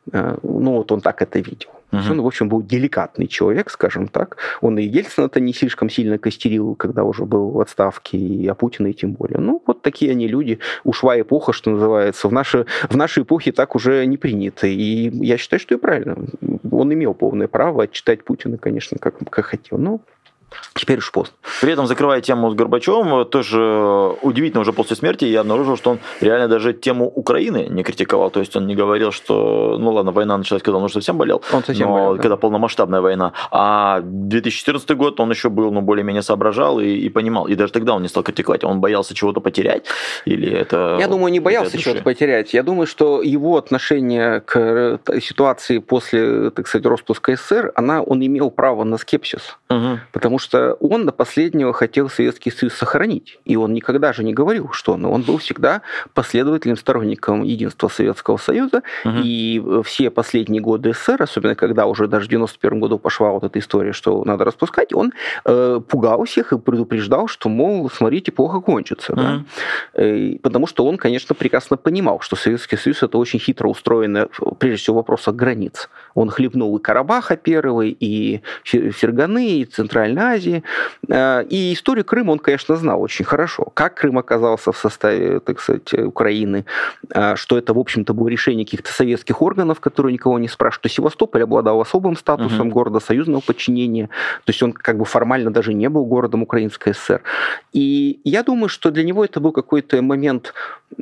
ну, вот он так это видел. Mm-hmm. Он, в общем, был деликатный человек, скажем так. Он и Ельцина-то не слишком сильно костерил, когда уже был в отставке, и а Путина и тем более. Ну, вот такие они люди. Ушла эпоха, что называется. В, нашей, в нашей эпохе так уже не принято. И я считаю, что и правильно. Он имел полное право отчитать Путина, конечно, как, как хотел. Но теперь уж поздно. При этом, закрывая тему с Горбачевым, тоже удивительно, уже после смерти я обнаружил, что он реально даже тему Украины не критиковал. То есть он не говорил, что, ну ладно, война началась, когда он уже совсем болел, он совсем но болел, да. когда полномасштабная война. А две тысячи четырнадцатый год он еще был, ну, более-менее соображал и, и понимал. И даже тогда он не стал критиковать. Он боялся чего-то потерять? Или это... Я думаю, не боялся чего-то потерять. Я думаю, что его отношение к ситуации после, так сказать, распуска СССР, она, он имел право на скепсис. Угу. Потому что он до последнего хотел Советский Союз сохранить. И он никогда же не говорил, что он, он был всегда последовательным сторонником единства Советского Союза. Угу. И все последние годы СССР, особенно когда уже даже в девяносто первом году пошла вот эта история, что надо распускать, он э, пугал всех и предупреждал, что, мол, смотрите, плохо кончится. Угу. Да? И, потому что он, конечно, прекрасно понимал, что Советский Союз это очень хитро устроено, прежде всего, вопрос границ. Он хлебнул и Карабаха первый, и Ферганы, и Центральная Азии. И историю Крыма он, конечно, знал очень хорошо. Как Крым оказался в составе, так сказать, Украины, что это, в общем-то, было решение каких-то советских органов, которые никого не спрашивают. То есть Севастополь обладал особым статусом uh-huh. города союзного подчинения. То есть он как бы формально даже не был городом Украинской ССР. И я думаю, что для него это был какой-то момент,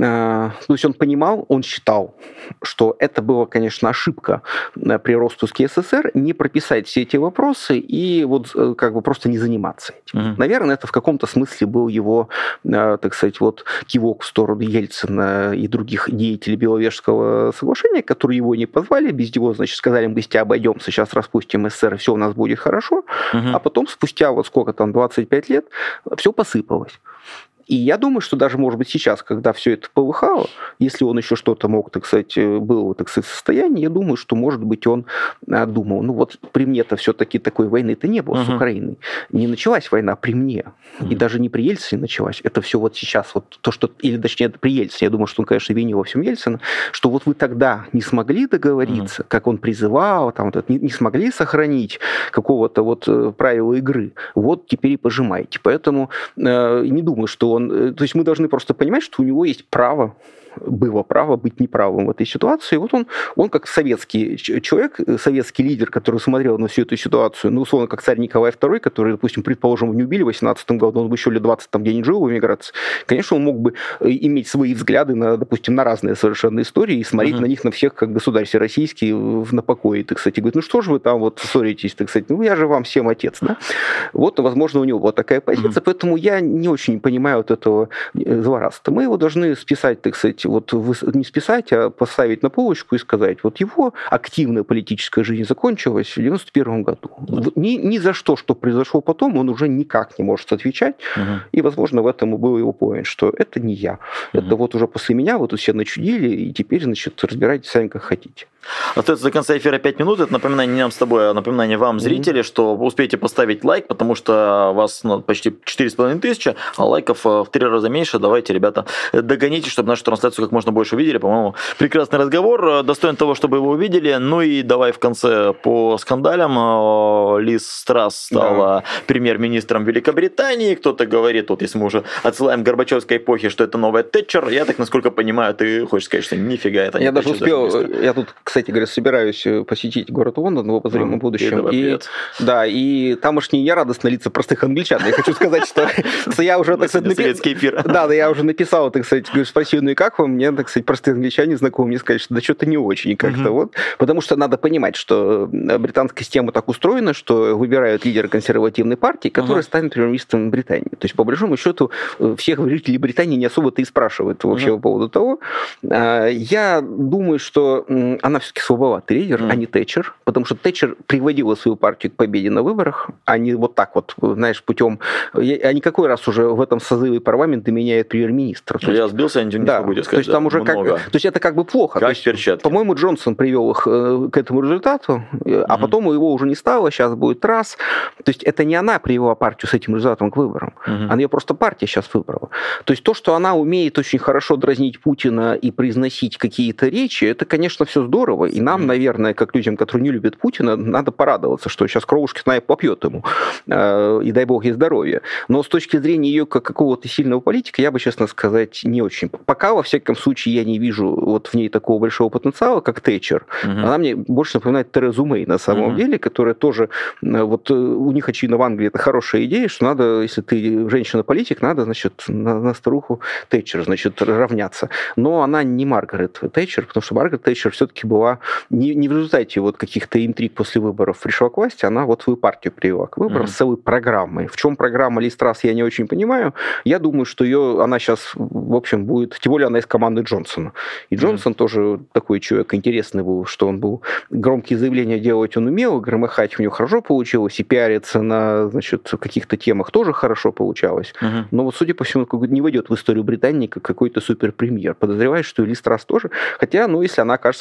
то есть он понимал, он считал, что это была, конечно, ошибка при распуске СССР не прописать все эти вопросы и вот как бы просто не заниматься этим. Uh-huh. Наверное, это в каком-то смысле был его, так сказать, вот кивок в сторону Ельцина и других деятелей Беловежского соглашения, которые его не позвали, без него, значит, сказали, мы с тебя обойдемся, сейчас распустим СССР, и все у нас будет хорошо, uh-huh. а потом спустя вот сколько там, двадцать пять лет, все посыпалось. И я думаю, что даже, может быть, сейчас, когда все это полыхало, если он еще что-то мог, так сказать, был, так сказать, в состоянии, я думаю, что, может быть, он думал, ну вот при мне-то все-таки такой войны-то не было uh-huh. с Украиной. Не началась война при мне. Uh-huh. И даже не при Ельцине началась. Это все вот сейчас, вот то, что, или точнее, при Ельцине, я думаю, что он, конечно, винил во всем Ельцина, что вот вы тогда не смогли договориться, uh-huh. как он призывал, там, вот, не, не смогли сохранить какого-то вот правила игры. Вот теперь и пожимаете. Поэтому э, не думаю, что он Он, то есть мы должны просто понимать, что у него есть право, было право быть неправым в этой ситуации. Вот он, он как советский человек, советский лидер, который смотрел на всю эту ситуацию, ну, условно, как царь Николай второй, который, допустим, предположим, не убили в восемнадцатом году, он бы еще лет двадцать там где-нибудь жил в эмиграции, конечно, он мог бы иметь свои взгляды на, допустим, на разные совершенно истории и смотреть uh-huh. на них на всех, как государь всероссийский, на покое, так сказать, и говорит, ну что же вы там вот ссоритесь, так сказать, ну я же вам всем отец, да? Вот, возможно, у него вот такая позиция, uh-huh. поэтому я не очень понимаю вот этого злорадства. Мы его должны списать, так сказать, вот не списать, а поставить на полочку и сказать, вот его активная политическая жизнь закончилась в девяносто первом году. Да. Ни, ни за что, что произошло потом, он уже никак не может отвечать. Угу. И, возможно, в этом и был его поинт, что это не я. Угу. Это вот уже после меня вот все начудили, и теперь, значит, разбирайтесь сами, как хотите. Остается до конца эфира пять минут. Это напоминание не нам с тобой, а напоминание вам, зрители, mm-hmm. что вы успеете поставить лайк, потому что вас ну, почти четыре с половиной тысячи, а лайков в три раза меньше. Давайте, ребята, догоните, чтобы нашу трансляцию как можно больше увидели. По-моему, прекрасный разговор, достоин того, чтобы его увидели. Ну и давай в конце по скандалям. Лиз Страс стала yeah. премьер-министром Великобритании. Кто-то говорит, вот если мы уже отсылаем к Горбачевской эпохе, что это новая Тэтчер. Я так, насколько понимаю, ты хочешь сказать, что нифига это не Я даже успел, даже я тут, кстати говоря, собираюсь посетить город Лондон в обозримом mm, будущем. И, да, и тамошние нерадостные лица простых англичан. Я хочу сказать, что я уже, так сказать, советский эфир. Да, да, я уже написал, так сказать, спросил, ну и как вам? Мне, так сказать, простые англичане знакомы, мне сказали, что да что-то не очень как-то вот. Потому что надо понимать, что британская система так устроена, что выбирают лидера консервативной партии, который станет премьер-министром Британии. То есть, по большому счету, всех жителей Британии не особо-то и спрашивают вообще по поводу того. Я думаю, что она все-таки слабоватый лидер, mm. а не Тэтчер, потому что Тэтчер приводила свою партию к победе на выборах, а не вот так вот, знаешь, путем... А никакой раз уже в этом созыве парламента меняет премьер-министра. Я есть, сбился, не да, могу сказать. То есть, там уже как, то есть это как бы плохо. Как есть, по-моему, Джонсон привел их к этому результату, mm-hmm. а потом его уже не стало, сейчас будет раз. То есть это не она привела партию с этим результатом к выборам, mm-hmm. она ее просто партия сейчас выбрала. То есть то, что она умеет очень хорошо дразнить Путина и произносить какие-то речи, это, конечно, все здорово. И нам, наверное, как людям, которые не любят Путина, надо порадоваться, что сейчас кровушки Снайп попьет ему. И дай бог ей здоровья. Но с точки зрения ее как какого-то сильного политика, я бы, честно сказать, не очень. Пока, во всяком случае, я не вижу вот в ней такого большого потенциала, как Тэтчер. Угу. Она мне больше напоминает Терезу Мэй на самом угу. деле, которая тоже... Вот у них, очевидно, в Англии это хорошая идея, что надо, если ты женщина-политик, надо, значит, на, на старуху Тэтчер, значит, равняться. Но она не Маргарет Тэтчер, потому что Маргарет Тэтчер все-таки была не, не в результате вот каких-то интриг после выборов пришла к власти, она вот свою партию привела к выборам mm-hmm. с целой программой. В чем программа Лиз Трасс, я не очень понимаю. Я думаю, что ее, она сейчас, в общем, будет... Тем более она из команды Джонсона. И Джонсон mm-hmm. тоже такой человек интересный был, что он был... Громкие заявления делать он умел, громыхать у него хорошо получилось, и пиариться на, значит, каких-то темах тоже хорошо получалось. Mm-hmm. Но вот, судя по всему, не войдет в историю Британии как какой-то суперпремьер. Подозреваю, что и Лиз Трасс тоже. Хотя, ну, если она окажется хорошим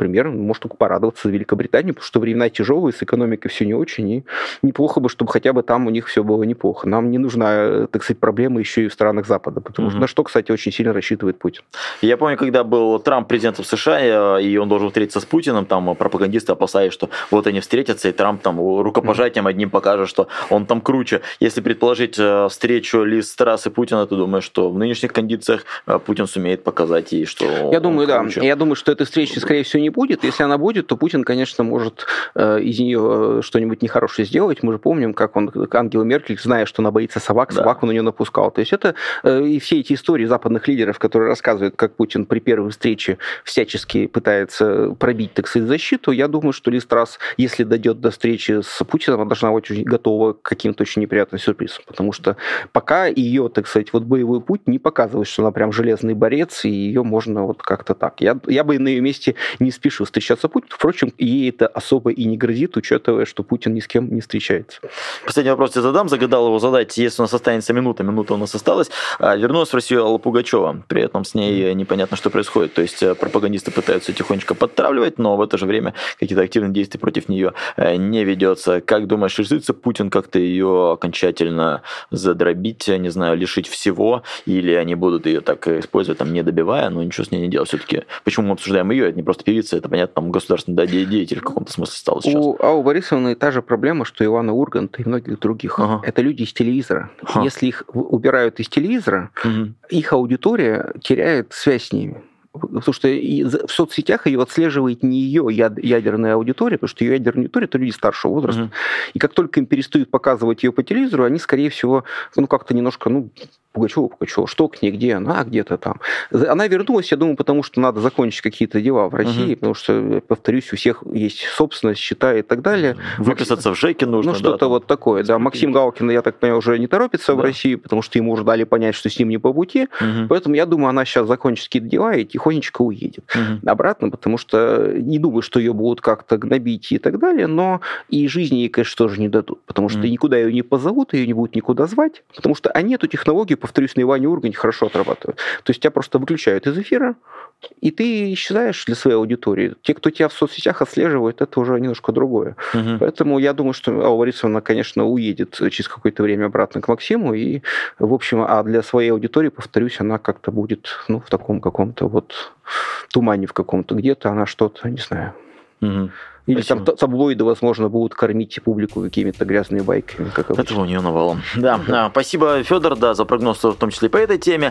пример, может только порадоваться за Великобританию, потому что времена тяжелые, с экономикой все не очень, и неплохо бы, чтобы хотя бы там у них все было неплохо. Нам не нужна, так сказать, проблема еще и в странах Запада, потому mm-hmm. что на что, кстати, очень сильно рассчитывает Путин. Я помню, когда был Трамп президентом США, и он должен встретиться с Путиным, там пропагандисты опасались, что вот они встретятся, и Трамп там рукопожатием одним покажет, что он там круче. Если предположить встречу Лиз Трасс и Путина, то думаю, что в нынешних кондициях Путин сумеет показать ей, что Я думаю, круче. да. Я думаю, что этой встречи, скорее всего, не будет. Если она будет, то Путин, конечно, может э, из нее что-нибудь нехорошее сделать. Мы же помним, как он, как Ангела Меркель, зная, что она боится собак, да. собак он у нее напускал. То есть это э, и все эти истории западных лидеров, которые рассказывают, как Путин при первой встрече всячески пытается пробить, так сказать, защиту, я думаю, что Лиз Трасс, если дойдет до встречи с Путиным, она должна быть готова к каким-то очень неприятным сюрпризам. Потому что пока ее, так сказать, вот боевой путь не показывает, что она прям железный борец, и ее можно вот как-то так. Я, я бы на ее месте не спешил встречаться с Путиным. Впрочем, ей это особо и не грозит, учитывая, что Путин ни с кем не встречается. Последний вопрос я задам. Загадал его задать, если у нас останется минута, минута у нас осталась. Вернулась в Россию Алла Пугачева. При этом с ней непонятно, что происходит. То есть пропагандисты пытаются тихонечко подтравливать, но в это же время какие-то активные действия против нее не ведется. Как думаешь, решится Путин как-то ее окончательно задробить, не знаю, лишить всего, или они будут ее так использовать, там, не добивая, но ничего с ней не делать? Все-таки почему мы обсуждаем ее? Это не просто певица, это, понятно, там государственный да, деятель в каком-то смысле стал сейчас. У Аллы Борисовны та же проблема, что и Ивана Урганта и многих других. Ага. Это люди из телевизора. Ага. Если их убирают из телевизора, угу. их аудитория теряет связь с ними. Потому что в соцсетях ее отслеживает не ее ядерная аудитория, потому что ее ядерная аудитория – это люди старшего возраста. Mm-hmm. И как только им перестают показывать ее по телевизору, они, скорее всего, ну, как-то немножко, ну, Пугачева, Пугачева, что к ней, где она, где-то там. Она вернулась, я думаю, потому что надо закончить какие-то дела в России, mm-hmm. потому что, повторюсь, у всех есть собственность, счета и так далее. Выписаться в ЖЭКе нужно. Ну, что-то да, вот такое, да. Максим Галкин, я так понимаю, уже не торопится да. в Россию, потому что ему уже дали понять, что с ним не по пути. Mm-hmm. Поэтому я думаю, она сейчас закончит какие-то дела и тихонечко уедет mm-hmm. обратно, потому что не думаю, что ее будут как-то гнобить и так далее, но и жизни ей, конечно, тоже не дадут, потому что mm-hmm. никуда ее не позовут, ее не будут никуда звать, потому что они эту технологию, повторюсь, на Иване Урганте хорошо отрабатывают. То есть тебя просто выключают из эфира, и ты исчезаешь для своей аудитории. Те, кто тебя в соцсетях отслеживает, это уже немножко другое. Mm-hmm. Поэтому я думаю, что Алла Борисовна, конечно, уедет через какое-то время обратно к Максиму, и, в общем, а для своей аудитории, повторюсь, она как-то будет, ну, в таком каком-то вот тумане в каком-то, где-то она что-то, не знаю. Угу. Или Спасибо. Там таблоиды, возможно, будут кормить публику какими-то грязными байками, как обычно. Это у нее навалом. Да, да. Спасибо, Федор, да, за прогноз, в том числе и по этой теме.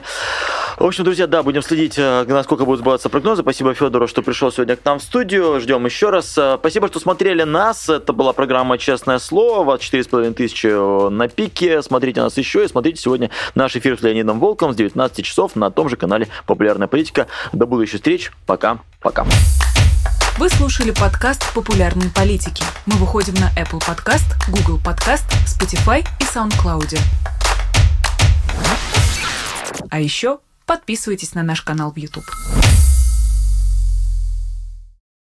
В общем, друзья, да, будем следить, насколько будут сбываться прогнозы. Спасибо Федору, что пришел сегодня к нам в студию. Ждем еще раз. Спасибо, что смотрели нас. Это была программа «Честное слово». четыре с половиной тысячи на пике. Смотрите нас еще и смотрите сегодня наш эфир с Леонидом Волком с девятнадцати часов на том же канале «Популярная политика». До будущих встреч. Пока-пока. Вы слушали подкаст «Популярные политики». Мы выходим на Apple Podcast, Google Podcast, Spotify и SoundCloud. А еще подписывайтесь на наш канал в YouTube.